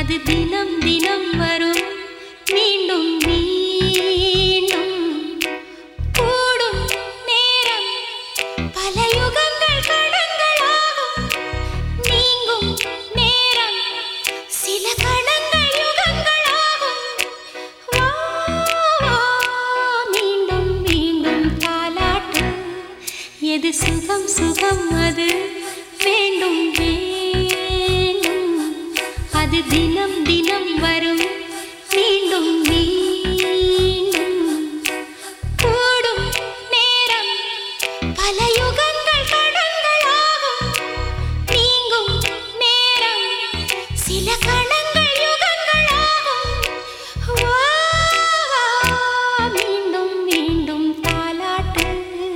அது தினம் தினம் வரும் மீண்டும் மீண்டும் கூடும் நேரம் பல யுகங்கள் கடங்களாகும் நீங்கும் நேரம் சில கணங்கள் யுகங்களாகும் வா வா மீண்டும் மீண்டும் தாலாட்டு எது சுகம் சுகம் அது வேண்டும் வேண்டும் அது தினம் தினம் வரும் மீண்டும் மீண்டும் கூடும் நேரம் பல யுகங்கள் கடங்களாகும் நீங்கும் நேரம் சில கணங்கள் யுகங்களாகும் வா வா மீண்டும் மீண்டும் தாலாட்டு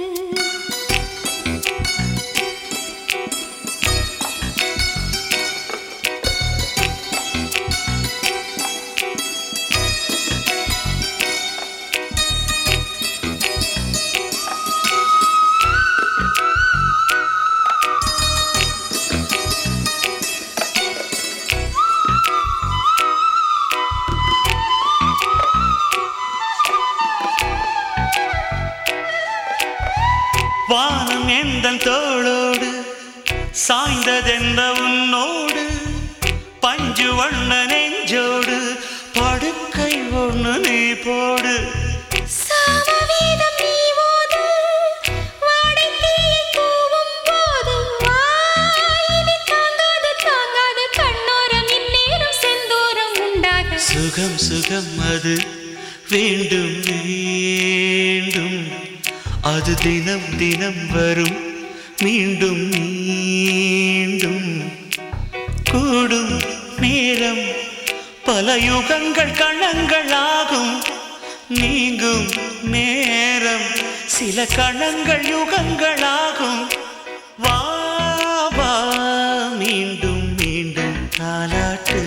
வானம் எந்தன் தோளோடு சாய்ந்ததெந்த உன்னோடு பஞ்சு வண்ண நெஞ்சோடு படுக்கை ஒண்ணு நீ போடு சாமவேதம் நீ ஓது வாடைத்தீயை கூவும் போது வாயினி தாங்காது தாங்காது கண்ணோரம் இந்நேரம் செந்தூரம் உண்டாக சுகம் சுகம் அது வேண்டும் வேண்டும் அது தினம் தினம் வரும் மீண்டும் மீண்டும் கூடும் நேரம் பல யுகங்கள் கணங்களாகும் நீங்கும் நேரம் சில கணங்கள் யுகங்களாகும் வா வா மீண்டும் மீண்டும் தாலாட்டு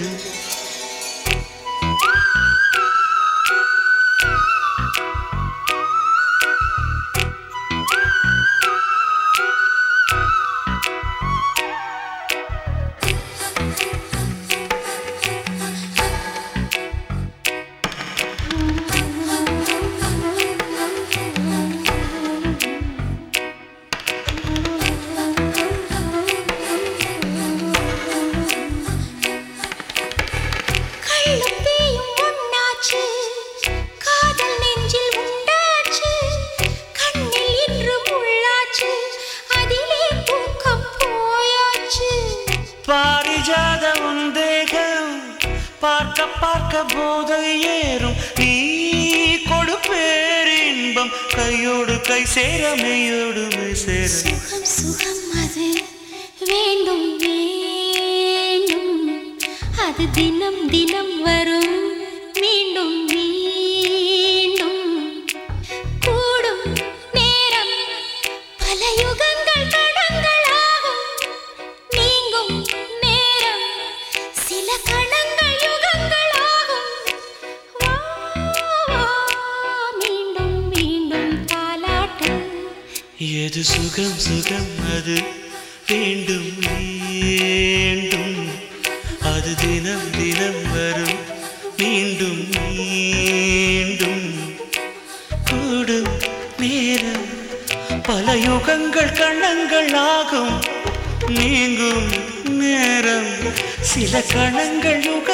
பாரிஜாத உந்தேகம் பார்க்க பார்க்க போதை ஏறும் நீ கொடுப்பேரின்பம் கையோடு கை சேர மெய்யோடு மெய் சேர சுகம் சுகம் அது வேண்டும் வேண்டும் அது தினம் தினம் வரும் மீண்டும் மீண்டும் கூடும் நேரம் பல யுகங்கள் கடங்களாகும் நீங்கும் நேரம் சில கணங்கள் யுகங்களாகும் வா வா மீண்டும் மீண்டும் தாலாட்டு எது சுகம் சுகம் அது வேண்டும் வேண்டும் அது தினம் தினம் வரும் மீண்டும் மீண்டும் கூடும் நேரம் பல யுகங்கள் கணங்களாகும் நீங்கும் நேரம் சில கணங்கள் யுக